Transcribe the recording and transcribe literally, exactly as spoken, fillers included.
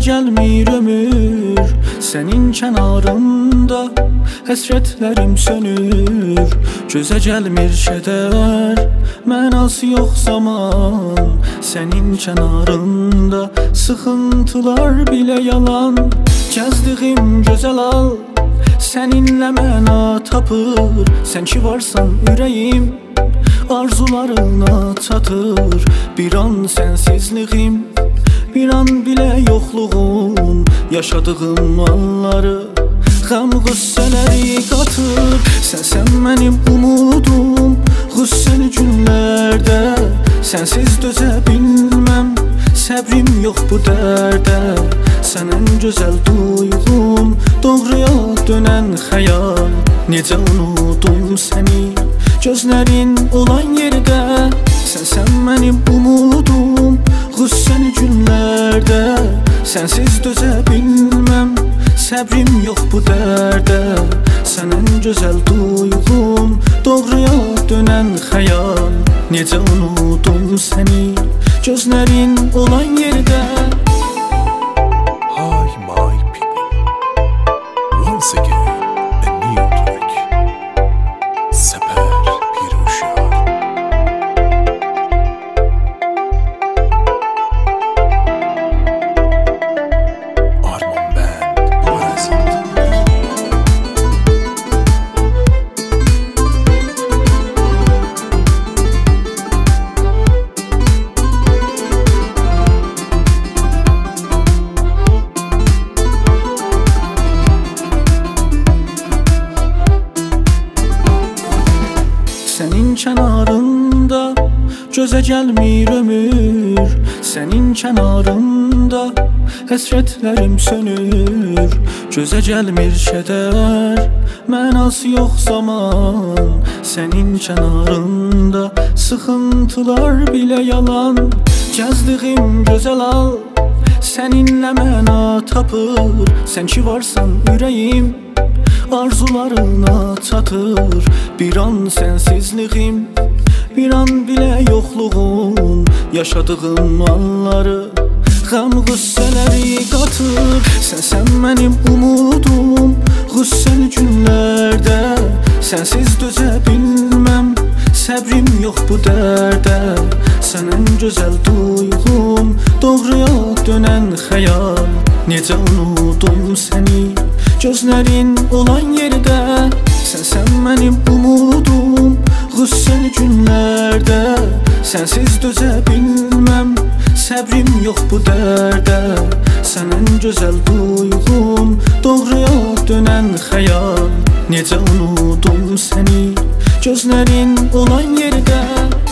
gelmir ömür senin kənarında, həsrətlərim sönür, gözə gəlmir kədər, mənası yox zaman sənin kənarında. Sıxıntılar bilə yalan, gəzdiyim gözəl al, səninlə məna tapır. Sən ki varsan ürəyim arzularına çatır. Bir an sənsizliğim, bir an bilə yoxluğun, yaşadığım anları Qəm qüssələri qatır. Sənsən mənim umudum qüssəli günlərdə, sənsiz dözə bilməm, səbrim yox bu dərdə. Sən ən gözəl duyğum, doğruya dönən xəyal, necə unudum səni gözlərin olan yerdə. Sənsən mənim umudum qüssəli günlərdə, sənsiz dözə bilməm, səbrim yox bu dərdə. Sən ən gözəl duyğum, doğruya dönən xəyal, necə unudum səni gözlərin olan yerdə. Hi my people, once again a new track, Seper Piruşar. Arman Band present. Sənin kənarında gözə gəlmir ömür, sənin kənarında həsrətlərim sönür, gözə gəlmir kədər, mənası yox zaman sənin kənarında. Sıxıntılar bilə yalan, gəzdiyim gözəl al, səninlə məna tapır. Sən ki varsan ürəyim arzularına çatır. Bir an sənsizliğim, bir an bilə yoxluğun, yaşadığım anları Qəm qüssələri qatır. Sənsən mənim umudum qüssəli günlərdə, sənsiz dözə bilməm, səbrim yox bu dərdə. Sən ən gözəl duyğum, doğruya dönən xəyal, necə unudum səni gözlərin olan yerdə. Sənsən mənim umudum qüssəli günlərdə, sənsiz dözə bilməm, səbrim yox bu dərdə. Sən ən gözəl duyğum, doğruya dönən xəyal, necə unudum səni gözlərin olan yerdə.